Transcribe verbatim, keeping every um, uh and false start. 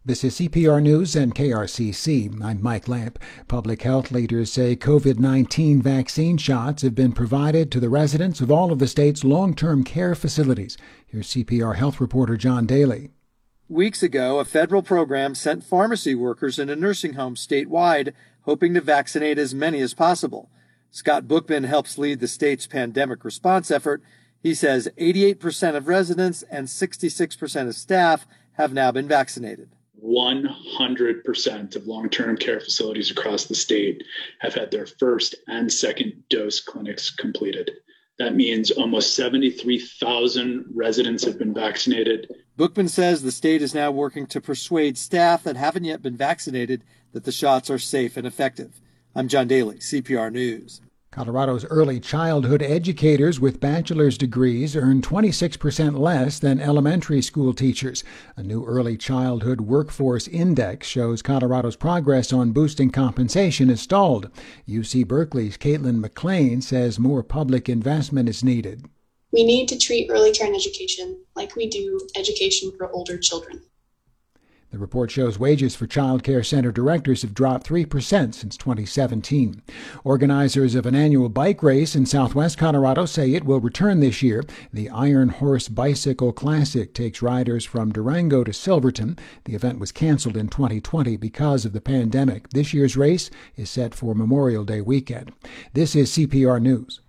This is C P R News and K R C C. I'm Mike Lamp. Public health leaders say COVID nineteen vaccine shots have been provided to the residents of all of the state's long-term care facilities. Here's C P R health reporter John Daly. Weeks ago, a federal program sent pharmacy workers into nursing homes statewide, hoping to vaccinate as many as possible. Scott Bookman helps lead the state's pandemic response effort. He says eighty-eight percent of residents and sixty-six percent of staff have now been vaccinated. one hundred percent of long-term care facilities across the state have had their first and second dose clinics completed. That means almost seventy-three thousand residents have been vaccinated. Bookman says the state is now working to persuade staff that haven't yet been vaccinated that the shots are safe and effective. I'm John Daly, C P R News. Colorado's early childhood educators with bachelor's degrees earn twenty-six percent less than elementary school teachers. A new early childhood workforce index shows Colorado's progress on boosting compensation is stalled. U C Berkeley's Caitlin McLean says more public investment is needed. We need to treat early childhood education like we do education for older children. The report shows wages for child care center directors have dropped three percent since twenty seventeen. Organizers of an annual bike race in southwest Colorado say it will return this year. The Iron Horse Bicycle Classic takes riders from Durango to Silverton. The event was canceled in twenty twenty because of the pandemic. This year's race is set for Memorial Day weekend. This is C P R News.